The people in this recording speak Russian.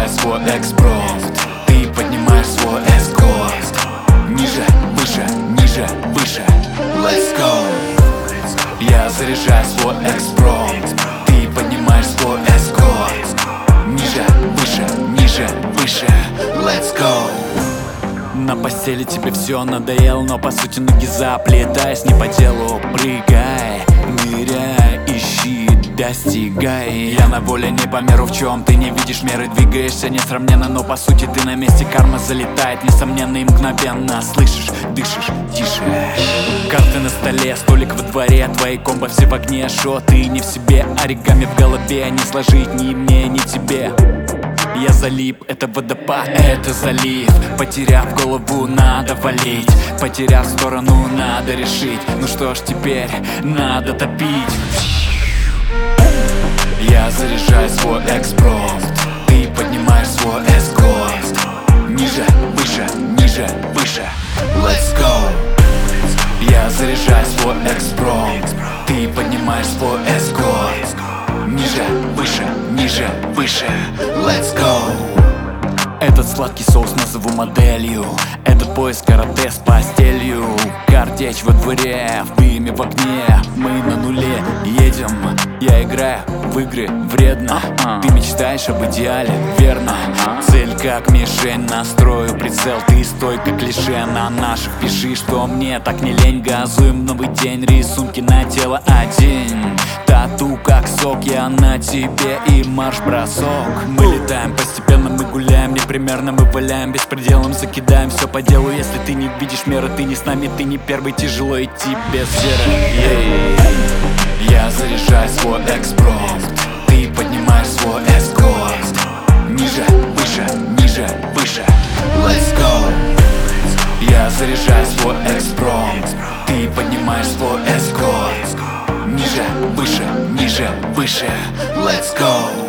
заряжай свой экспромт, ты поднимаешь свой эскорт. Ниже, выше, ниже, выше. Let's go. Я заряжаю свой экспромт, ты поднимаешь свой эскорт. Ниже, выше, ниже, выше. Let's go. На постели тебе все надоело, но по сути ноги заплетаясь не по делу. Прыгай, ныряй, ищи, достигай. Я на воле не по меру, в чем ты не видишь меры. Двигаешься несравненно, но по сути ты на месте. Карма залетает несомненно и мгновенно. Слышишь, дышишь, тише. Карты на столе, столик во дворе, твои комбо все в огне. Шо ты не в себе, оригами в голове. Не сложить ни мне, ни тебе. Я залип, это водопад, это залив. Потеряв голову, надо валить. Потеряв сторону, надо решить. Ну что ж теперь, надо топить. Я заряжаю свой экспромт, ты поднимаешь свой эскорт. Ниже, выше, ниже, выше. Let's go. Я заряжаю свой экспромт, ты поднимаешь свой эскорт. Ниже, выше, ниже, выше. Let's go. Этот сладкий соус назову моделью. Этот поиск карате с постелью. Картечь во дворе, в дыме в окне. Мы на нуле едем. Я играю в игры вредно. Ты мечтаешь об идеале, верно. Цель как мишень, настрою прицел. Ты стой как клише на наших. Пиши, что мне так не лень. Газуем новый день, рисунки на тело одень. Тату как сок, я на тебе и марш-бросок. Мы летаем постепенно, мы гуляем непримерно, мы валяем беспределом, закидаем все по делу. Если ты не видишь меры, ты не с нами, ты не первый. Тяжело идти без веры. Я заряжаю свой экспромт, ты поднимаешь свой эскорт. Ниже, выше, ниже, выше. Let's go. Я заряжаю свой экспромт, ты поднимаешь свой эскорт. Ниже, выше, ниже, выше. Let's go.